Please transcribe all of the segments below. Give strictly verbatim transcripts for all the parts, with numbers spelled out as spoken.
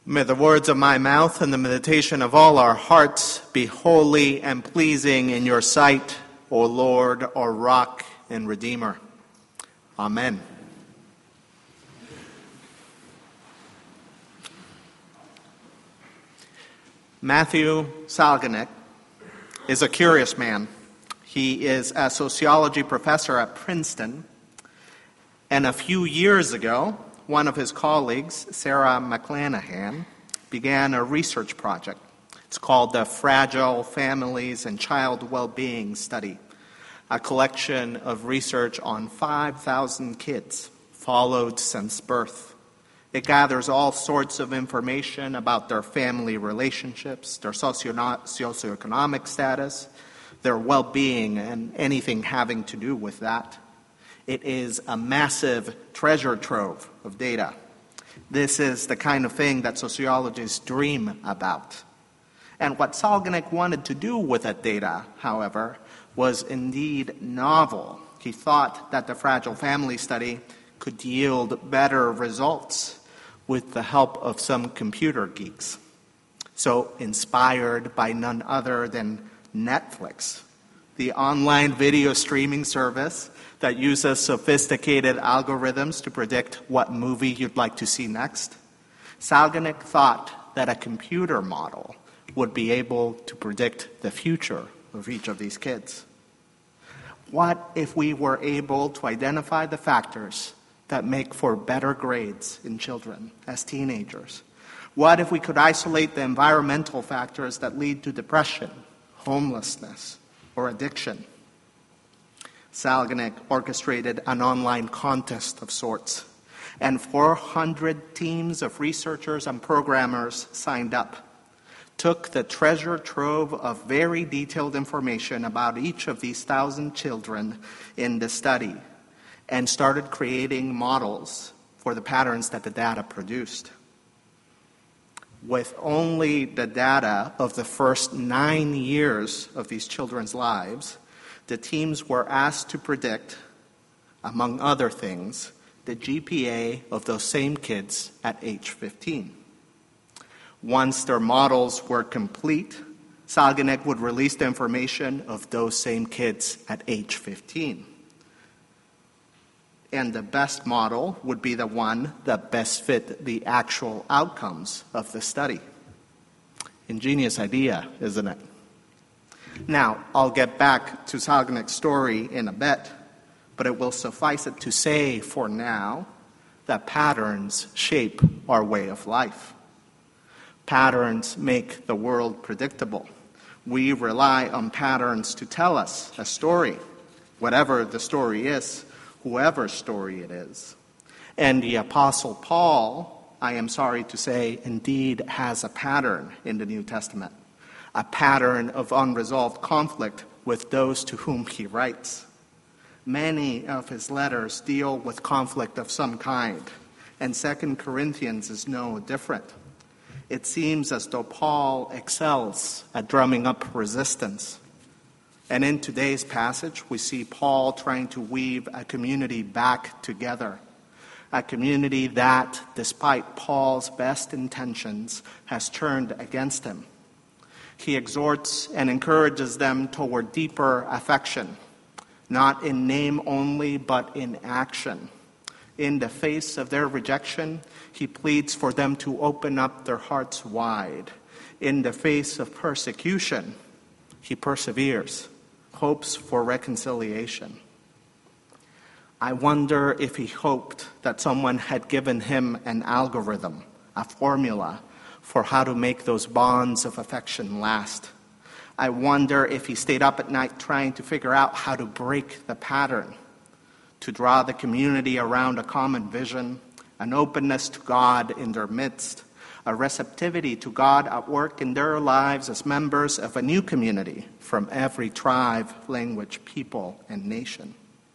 May the words of my mouth and the meditation of all our hearts be holy and pleasing in your sight, O Lord, our rock and redeemer. Amen. Matthew Salganik is a curious man. He is a sociology professor at Princeton, and a few years ago, one of his colleagues, Sarah McClanahan, began a research project. It's called the Fragile Families and Child Well-Being Study, a collection of research on five thousand kids followed since birth. It gathers all sorts of information about their family relationships, their socio- socioeconomic status, their well-being, and anything having to do with that. It is a massive treasure trove of data. This is the kind of thing that sociologists dream about. And what Salganik wanted to do with that data, however, was indeed novel. He thought that the Fragile Family Study could yield better results with the help of some computer geeks. So, inspired by none other than Netflix, the online video streaming service that uses sophisticated algorithms to predict what movie you'd like to see next, Salganik thought that a computer model would be able to predict the future of each of these kids. What if we were able to identify the factors that make for better grades in children as teenagers? What if we could isolate the environmental factors that lead to depression, homelessness, or addiction? Salganik orchestrated an online contest of sorts, and four hundred teams of researchers and programmers signed up, took the treasure trove of very detailed information about each of these thousand children in the study, and started creating models for the patterns that the data produced. With only the data of the first nine years of these children's lives, the teams were asked to predict, among other things, the G P A of those same kids at age fifteen. Once their models were complete, Salganik would release the information of those same kids at age fifteen. And the best model would be the one that best fit the actual outcomes of the study. Ingenious idea, isn't it? Now, I'll get back to Salganik's story in a bit, but it will suffice it to say for now that patterns shape our way of life. Patterns make the world predictable. We rely on patterns to tell us a story, whatever the story is, whoever's story it is. And the Apostle Paul, I am sorry to say, indeed has a pattern in the New Testament. A pattern of unresolved conflict with those to whom he writes. Many of his letters deal with conflict of some kind, and Second Corinthians is no different. It seems as though Paul excels at drumming up resistance. And in today's passage, we see Paul trying to weave a community back together. A community that, despite Paul's best intentions, has turned against him. He exhorts and encourages them toward deeper affection, not in name only, but in action. In the face of their rejection, he pleads for them to open up their hearts wide. In the face of persecution, he perseveres, hopes for reconciliation. I wonder if he hoped that someone had given him an algorithm, a formula, for how to make those bonds of affection last. I wonder if he stayed up at night trying to figure out how to break the pattern, to draw the community around a common vision, an openness to God in their midst, a receptivity to God at work in their lives as members of a new community from every tribe, language, people, and nation.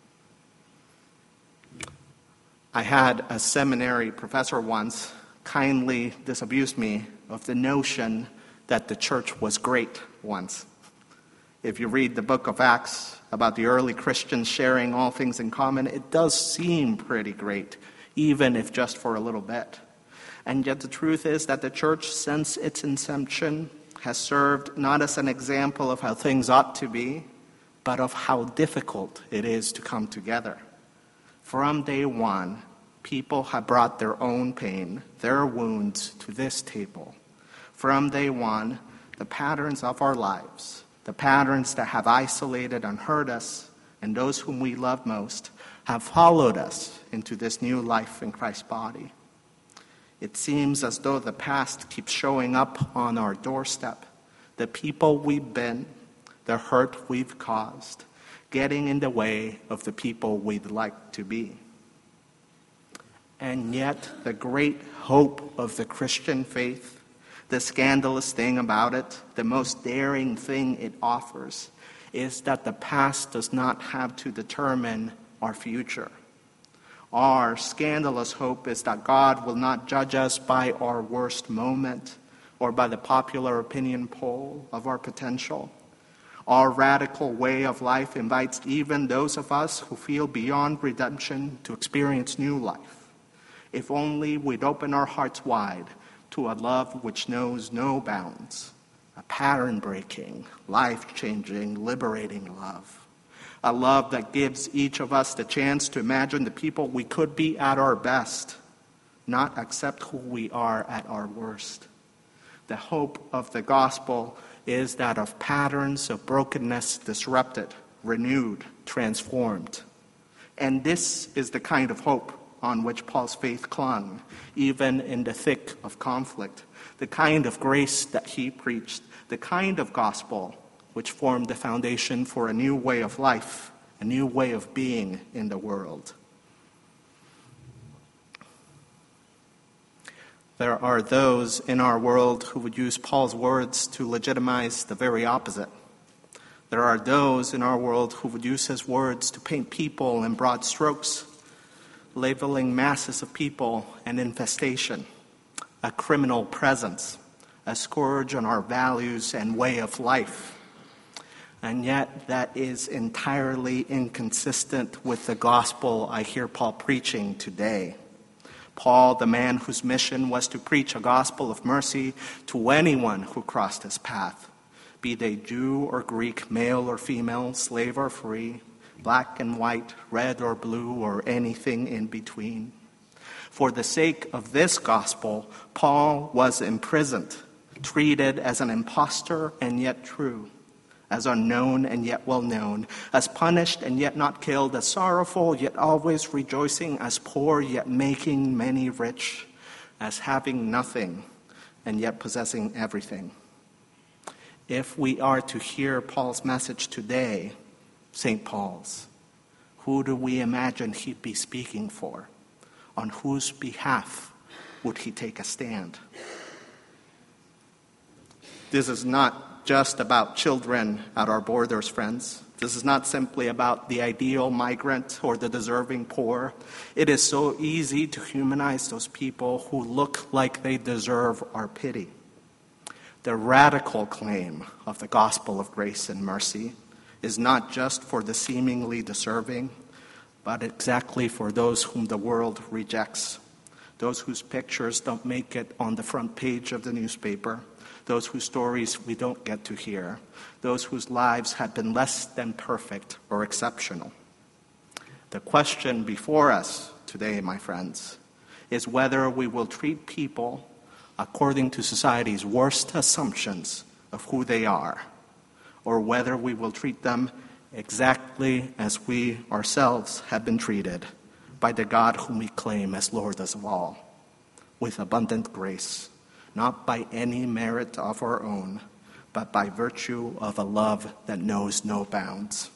I had a seminary professor once kindly disabused me of the notion that the church was great once. If you read the book of Acts about the early Christians sharing all things in common, it does seem pretty great, even if just for a little bit. And yet the truth is that the church, since its inception, has served not as an example of how things ought to be, but of how difficult it is to come together. From day one, people have brought their own pain, their wounds to this table. From day one, the patterns of our lives, the patterns that have isolated and hurt us, and those whom we love most, have followed us into this new life in Christ's body. It seems as though the past keeps showing up on our doorstep. The people we've been, the hurt we've caused, getting in the way of the people we'd like to be. And yet, the great hope of the Christian faith, the scandalous thing about it, the most daring thing it offers, is that the past does not have to determine our future. Our scandalous hope is that God will not judge us by our worst moment or by the popular opinion poll of our potential. Our radical way of life invites even those of us who feel beyond redemption to experience new life. If only we'd open our hearts wide to a love which knows no bounds, a pattern-breaking, life-changing, liberating love. A love that gives each of us the chance to imagine the people we could be at our best, not accept who we are at our worst. The hope of the gospel is that of patterns of brokenness disrupted, renewed, transformed. And this is the kind of hope on which Paul's faith clung, even in the thick of conflict, the kind of grace that he preached, the kind of gospel which formed the foundation for a new way of life, a new way of being in the world. There are those in our world who would use Paul's words to legitimize the very opposite. There are those in our world who would use his words to paint people in broad strokes, labeling masses of people an infestation, a criminal presence, a scourge on our values and way of life. And yet that is entirely inconsistent with the gospel I hear Paul preaching today. Paul, the man whose mission was to preach a gospel of mercy to anyone who crossed his path, be they Jew or Greek, male or female, slave or free, black and white, red or blue, or anything in between. For the sake of this gospel, Paul was imprisoned, treated as an impostor and yet true, as unknown and yet well-known, as punished and yet not killed, as sorrowful yet always rejoicing, as poor yet making many rich, as having nothing and yet possessing everything. If we are to hear Paul's message today, Saint Paul's, who do we imagine he'd be speaking for? On whose behalf would he take a stand? This is not just about children at our borders, friends. This is not simply about the ideal migrant or the deserving poor. It is so easy to humanize those people who look like they deserve our pity. The radical claim of the gospel of grace and mercy is not just for the seemingly deserving, but exactly for those whom the world rejects, those whose pictures don't make it on the front page of the newspaper, those whose stories we don't get to hear, those whose lives have been less than perfect or exceptional. The question before us today, my friends, is whether we will treat people according to society's worst assumptions of who they are, or whether we will treat them exactly as we ourselves have been treated by the God whom we claim as Lord of all, with abundant grace, not by any merit of our own, but by virtue of a love that knows no bounds.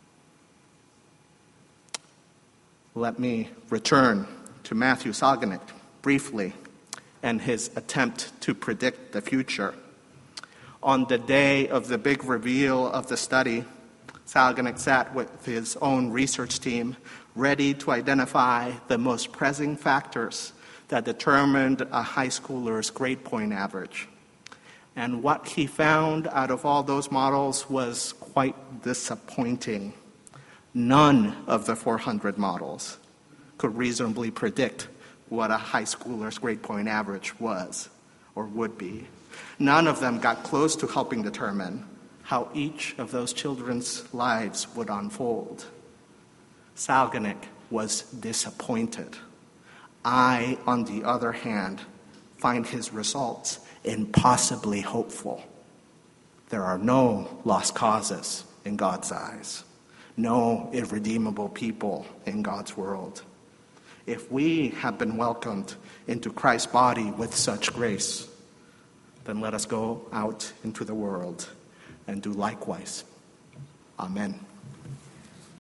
Let me return to Matthew Salganik briefly and his attempt to predict the future. On the day of the big reveal of the study, Salganik sat with his own research team, ready to identify the most pressing factors that determined a high schooler's grade point average. And what he found out of all those models was quite disappointing. None of the four hundred models could reasonably predict what a high schooler's grade point average was or would be. None of them got close to helping determine how each of those children's lives would unfold. Salganik was disappointed. I, on the other hand, find his results impossibly hopeful. There are no lost causes in God's eyes, no irredeemable people in God's world. If we have been welcomed into Christ's body with such grace, then let us go out into the world and do likewise. Amen.